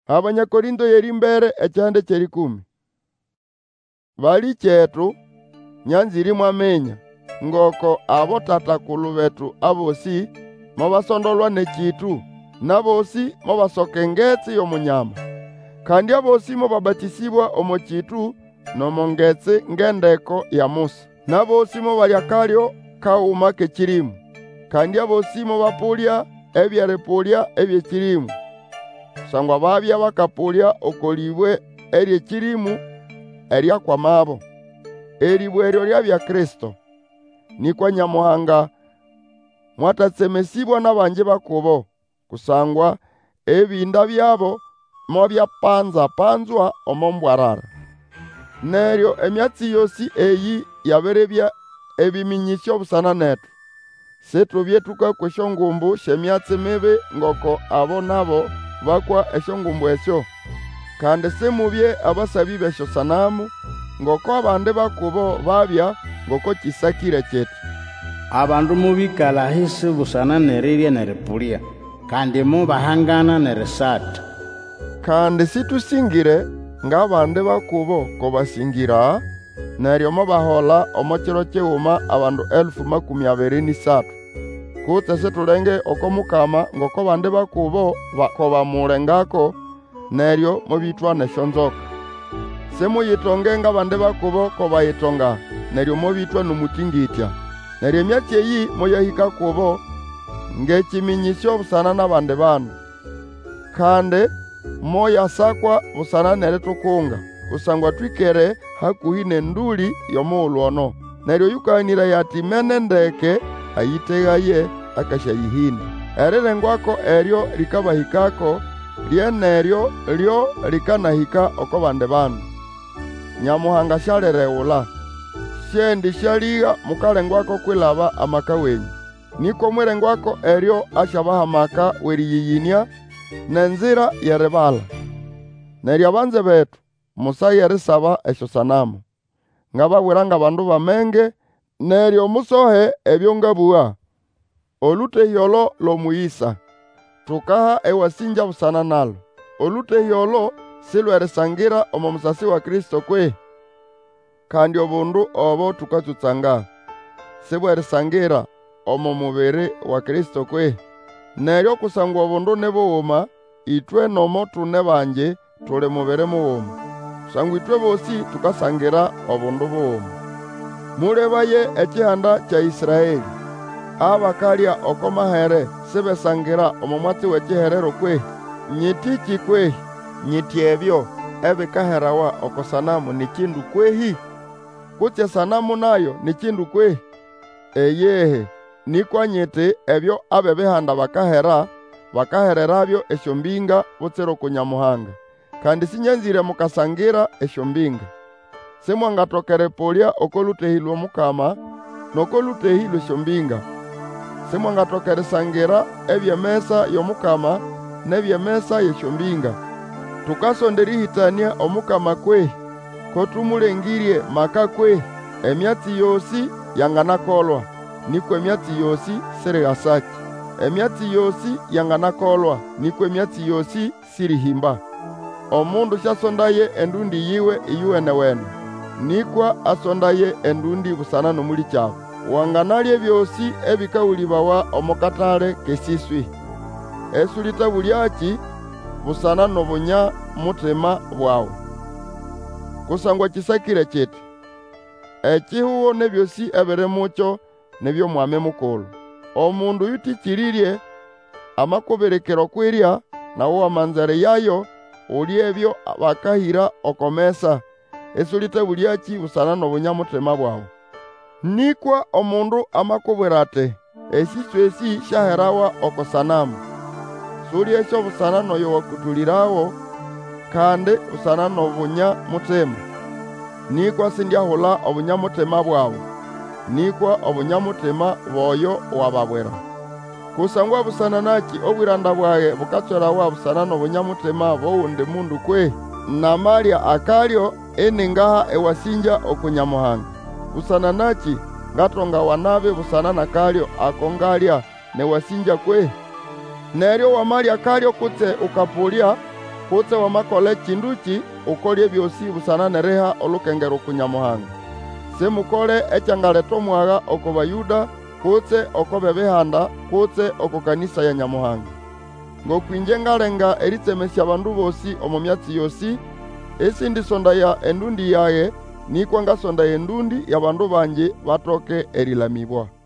Abanyakorinto yeri mbere ekyande kyeri 10. Bali chetu nyanziri mwamenya ngoko abo tatakulu betu abosi mabasondolwa nechitu nabosi mabasokengetsi yomunyama kandi abosi mababatisibwa omochitu nomongetsi ngendeko ya Musa nabosi mabalyakalyo kauma kechirimu kandi abosi mabapulya ebyerepulya ebyekirimu sangwa babya bakapulya okolibwe eryekirimu eryakwamabo eribweryo lyabya Kristo nikwa Nyamuhanga mwatatsemesibwa nabanje bakubo kusangwa ebinda byabo mobyapanzwa omombwarara neryo emyatsi yosi eyi yaberebya ebiminyisyo busana netu setubye tukakwa esyongumbu syemyatsi mibi ngoko abo nabo bakwa esyongumbu esyo kandi semubye abasabi besyo sanamu ngoko abandi bakubo babya ngoko kisakire kyetu abandu mubikala hisi busana nerirya neripulya kandi mubahangana nerisata kandi situsingire ng'abandi bakubo ko basingira neryo mubahola omokiro kighuma abandu 23,000 kutse situlenge oko Mukama ngoko bandi bakubo ko bamulengako neryo mubitwa nesyonzoka semuyitonge ng'abandi bakubo ko bayitonga neryo mubitwa numutingitya neryo emyatsi eyi muyahika kubo ng'ekiminyisyo busana n'abandi bandu kandi moyasakwa busana neritukunga kusangwa twikere hakuhi nenduli y'omughulhu ono neryo yukanira yati mene ndeke ayitegaye akasyayihina erirengwako eryo likabahikako lyeneryo lyo likanahika oko bandi bandu Nyamuhanga syalirewula syendi syaliga mukalengwako kwilaba amaka wenyu niko mwirengwako eryo asyabaha amaka weriyiyinia nenzira yeribala neryo abanze betu musayerisaba esyo sanamu ngababwira ng'abandu bamenge neryo musohe ebyo ngabugha olutehi olo lomuyisa tukaha ewasinja busana nalo olutehi olo silwerisangira omo musasi wa Kristo kwe kandi obundu obo tukatsutsanga sibwerisangira omo mubiri wa Kristo kwe neryo kusangwa obundu nibughuma itwe nomo tune banje tuli mubiri mughuma kusangwa itwe bosi tukasangira obundu bughuma mulebaye ekihanda kya Isiraeli abakalya oko mahere sibesangira omo mwatsi w'ekiherero kwe nyitiki kwehi nyiti ebyo ebikaherawa oko sanamu nikindu kwehi kutse sanamu nayo nikindu kwehi eyehe nikwa nyiti ebyo abe bihanda bakahererabyo esyombinga butsira ku Nyamuhanga kandi sinyanzire mukasangira esyombinga simwangatokere polya oko lutehi lw'Omukama noko lutehi lw'esyombinga simwangatokere sangira ebyemesa y'Omukama n'ebyemesa y'esyombinga tukasondera ihitania Omukama kwehi ko tumulengirye maka kwehi emyatsi yosi yanganakolwa nikwo emyatsi yosi sirighasaki emyatsi yosi yanganakolwa nikwo emyatsi yosi sirihimba omundu syasondaye endundi yiwe iyuwenewene nikwa asondaye endundi busana n'omuli kyabo wanganalya ebyosi ebikawulibawa omukatale kesiswi esulita bulyaki busana n'obunya mutima bwawu kusangwa kisakire kiti ekihuho nebyosi ebiri mukyo nebyo mwami mukulu omundu yutikirirye amakubirekero kwirya nawo wamanzere yayo uli ebyo bakahira okomesa esulite bulyaki busana n'obunyamutima bwawu nikwa omundu amakubwira ati esisu esi syaherawa oko sanamu suli esyo busana n'oyo wakutulirawo kandi busana n'obunyamutima nikwa sindyahula obunyamutima bwawu nikwa obunyamutima bw'oyo wababwira kusangwa busana naki obwiranda bwaye bukatswerawa busana n'obunyamutima bw'owundi mundu kwe namalya akalyo eningaha ewasinja oku Nyamuhanga busana naki ngatonga wanabe busana nakalyo akongalya newasinja kwe neryo wamalya akalyo kutse ukapulya kutse wamakole chinduchi ukolye byosi busana neriha olukengero kunyamuhanga. Simukole echangaletwa mwaga oko bayuda kutse oko bebihanda kutse oko kanisa ya nyamuhanga. Ngokwinje ngalenga eritsemesya abandu bosi omu myatsi yosi, esi ndisondaya endundi yaye nikwa ngasondaya endundi y'abandu banje batoke erilamibwa.